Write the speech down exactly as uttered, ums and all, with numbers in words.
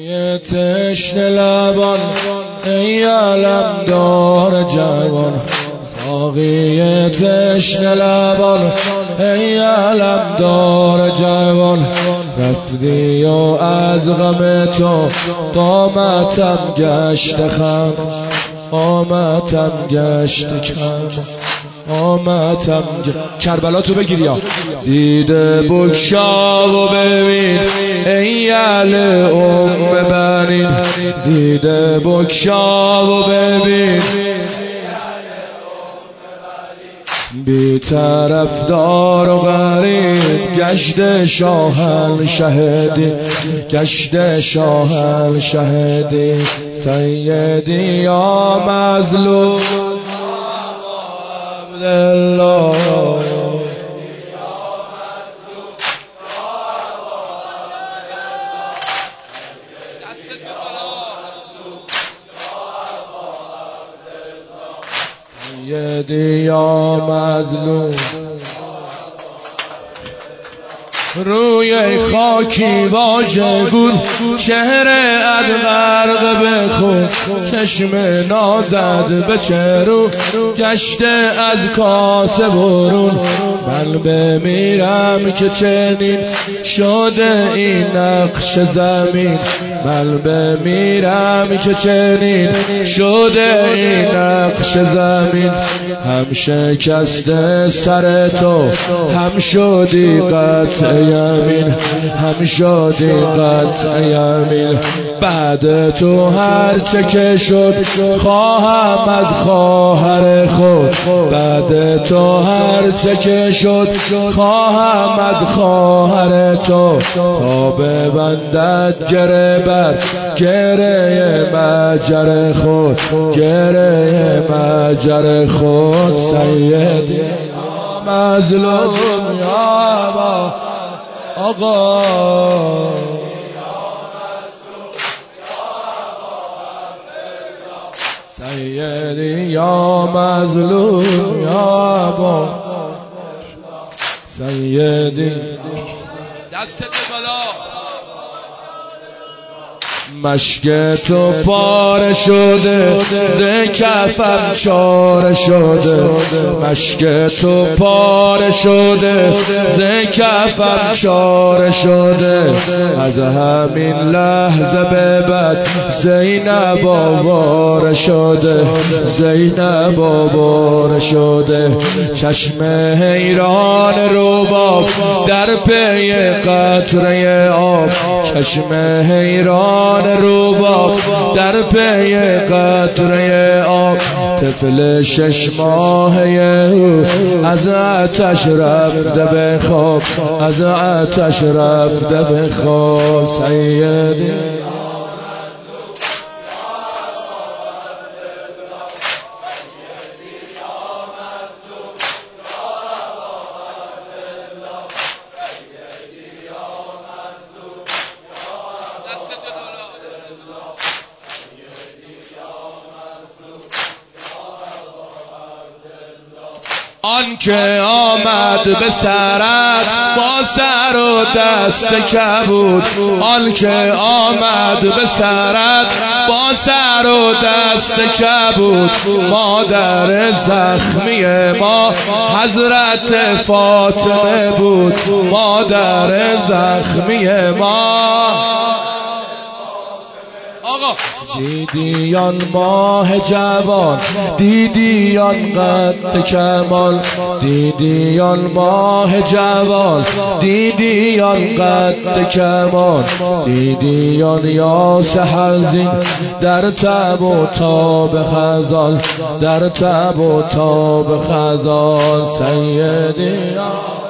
یه تشنه لبان ای علم دار جوان، ساقی تشنه لبان ای علم دار جوان، رفتی و از غم تو قامتم گشت خم، قامتم گشت کم، قامتم گشت. کربلا تو بگیر یا دیده بگشا و ببین ای اهل ام بنین، دیده بگشا و ببین بی طرفدار و غریب، گشت شاهن شهدی، گشت شاهن شهدی، سیدی یا مظلوم عبدالله، سیدی یا مظلوم. روی خاکی واژه گون، چهره اد غرق بخون، چشم نازد به چرو، گشته از کاسه برون. من بمیرم که چنین شده این نقش زمین، من بمیرم که چنین شده این نقش زمین. هم شکسته سر تو هم شدی قطع یمین، هم شدی قطع یمین. بعد تو هر چه که شد خواهم از خواهر خود، بعد تو هر چه که شد خواهم از خواهر تو، تا ببندد گره بر گره مجر خود، گره مجر خود. سیدی یا مظلوم یا با آقا، سیدی یا مظلوم یا با سیدی. دست بالا. مشک تو پاره شده ز کفم چاره شده، مشک تو پاره شده ز کفم چاره شده. از همین لحظه به بعد زینب آواره شده، زینب آواره شده. چشم حیران رباب در پی قطره آب، چشم حیران رباب در پی قطره آب. طفل شش ماهه او از آتش رفته به خواب، از آتش رفته به خواب. سیدی آن که آمد به سرت با سر و دست کبود، آن که آمد به سرت با سر و دست کبود. مادر زخمی ما حضرت فاطمه بود، مادر زخمی ما. دیدی آن ماه جوان، دیدی آن قد کمال، دیدی آن ماه جوان، دیدی آن قد کمال. دیدی آن یاس حزین در تب و تاب خزان، در تب و تاب خزان. سیدی